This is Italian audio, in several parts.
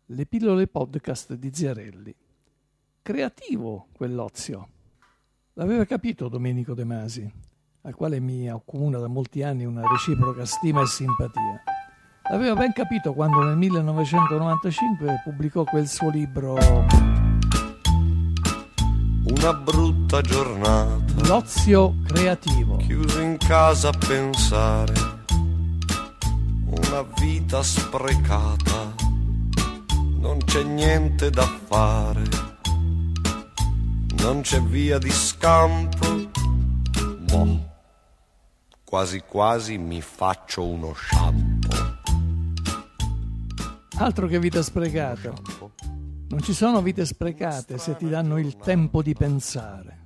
Le pillole podcast di Ziarelli. Creativo quell'ozio. L'aveva capito Domenico De Masi, al quale mi accomuna da molti anni una reciproca stima e simpatia. L'aveva ben capito quando nel 1995 pubblicò quel suo libro Una brutta giornata, L'ozio creativo. chiuso in casa a pensare, una vita sprecata, non c'è niente da fare, non c'è via di scampo, boh, quasi quasi mi faccio uno shampoo. Altro che vita sprecata. Non ci sono vite sprecate se ti danno il tempo di pensare.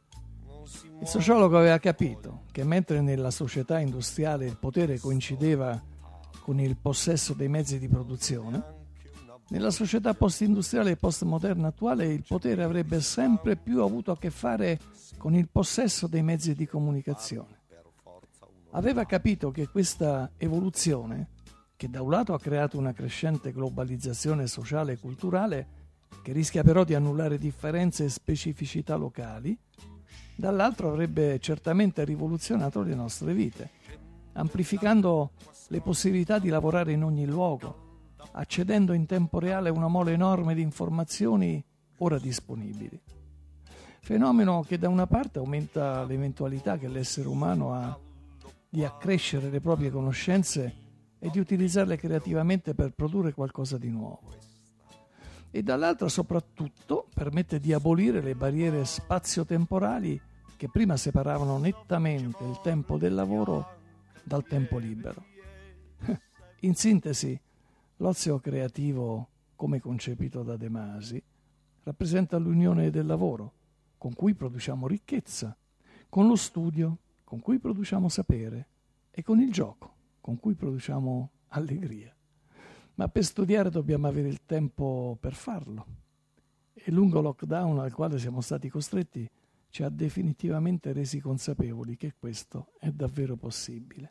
Il sociologo aveva capito che mentre nella società industriale il potere coincideva con il possesso dei mezzi di produzione, nella società post-industriale e postmoderna attuale il potere avrebbe sempre più avuto a che fare con il possesso dei mezzi di comunicazione. Aveva capito che questa evoluzione, che da un lato ha creato una crescente globalizzazione sociale e culturale, che rischia però di annullare differenze e specificità locali, dall'altro avrebbe certamente rivoluzionato le nostre vite, amplificando le possibilità di lavorare in ogni luogo, accedendo in tempo reale a una mole enorme di informazioni ora disponibili. Fenomeno che da una parte aumenta l'eventualità che l'essere umano ha di accrescere le proprie conoscenze e di utilizzarle creativamente per produrre qualcosa di nuovo. E dall'altra soprattutto permette di abolire le barriere spazio-temporali che prima separavano nettamente il tempo del lavoro dal tempo libero. In sintesi, l'ozio creativo, come concepito da De Masi, rappresenta l'unione del lavoro, con cui produciamo ricchezza, con lo studio, con cui produciamo sapere, e con il gioco, con cui produciamo allegria. Ma per studiare dobbiamo avere il tempo per farlo. E il lungo lockdown al quale siamo stati costretti ci ha definitivamente resi consapevoli che questo è davvero possibile.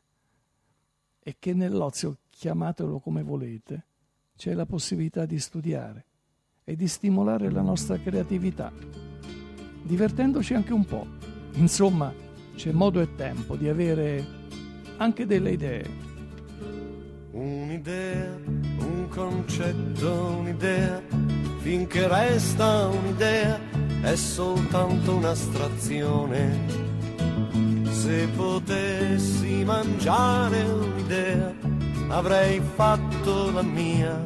E che nell'ozio, chiamatelo come volete, c'è la possibilità di studiare e di stimolare la nostra creatività, divertendoci anche un po'. Insomma, c'è modo e tempo di avere anche delle idee. Un'idea, un concetto, un'idea, finché resta un'idea è soltanto un'astrazione. Se potessi mangiare un'idea avrei fatto la mia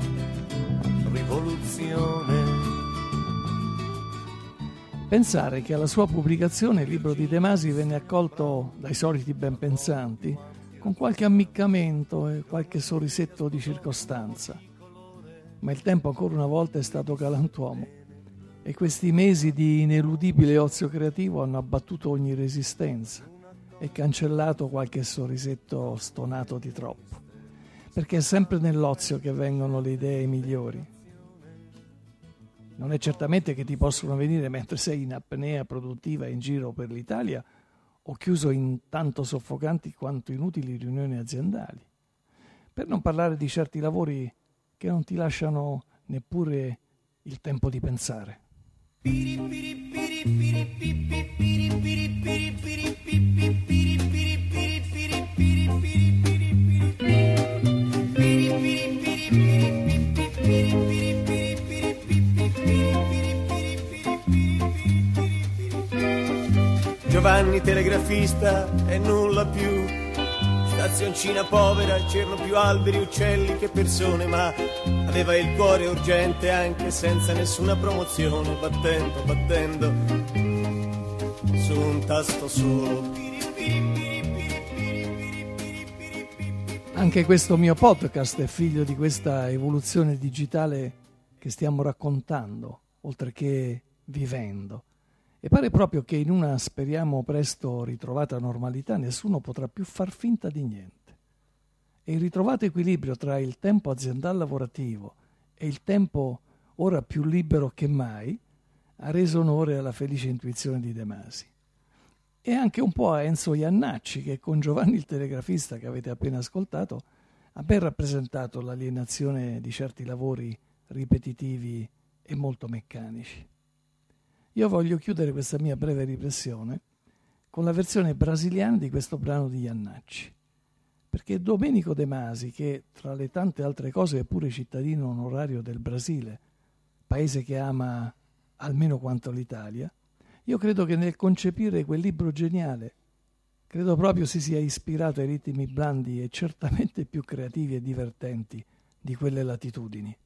rivoluzione. Pensare che alla sua pubblicazione il libro di De Masi venne accolto dai soliti benpensanti con qualche ammiccamento e qualche sorrisetto di circostanza. Ma il tempo ancora una volta è stato galantuomo e questi mesi di ineludibile ozio creativo hanno abbattuto ogni resistenza e cancellato qualche sorrisetto stonato di troppo, perché è sempre nell'ozio che vengono le idee migliori. Non è certamente che ti possono venire mentre sei in apnea produttiva in giro per l'Italia o chiuso in tanto soffocanti quanto inutili riunioni aziendali. Per non parlare di certi lavori che non ti lasciano neppure il tempo di pensare. Giovanni telegrafista e nulla più, stazioncina povera, c'erano più alberi, uccelli che persone, ma aveva il cuore urgente anche senza nessuna promozione, battendo su un tasto solo. Anche questo mio podcast è figlio di questa evoluzione digitale che stiamo raccontando, oltre che vivendo. E pare proprio che in una, speriamo presto ritrovata normalità, nessuno potrà più far finta di niente. E il ritrovato equilibrio tra il tempo aziendale lavorativo e il tempo ora più libero che mai ha reso onore alla felice intuizione di De Masi. E anche un po' a Enzo Iannacci, che con Giovanni il telegrafista che avete appena ascoltato ha ben rappresentato l'alienazione di certi lavori ripetitivi e molto meccanici. Io voglio chiudere questa mia breve riflessione con la versione brasiliana di questo brano di Jannacci, perché Domenico De Masi, che tra le tante altre cose è pure cittadino onorario del Brasile, paese che ama almeno quanto l'Italia, io credo che nel concepire quel libro geniale, credo proprio si sia ispirato ai ritmi blandi e certamente più creativi e divertenti di quelle latitudini.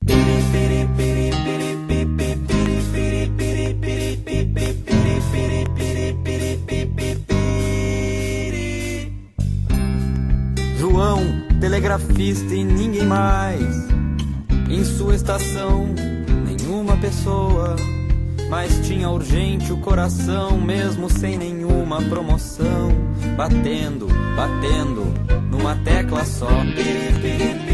João, telegrafista e ninguém mais. Em sua estação, nenhuma pessoa. Mas tinha urgente o coração, mesmo sem nenhuma promoção. Batendo, batendo, numa tecla só.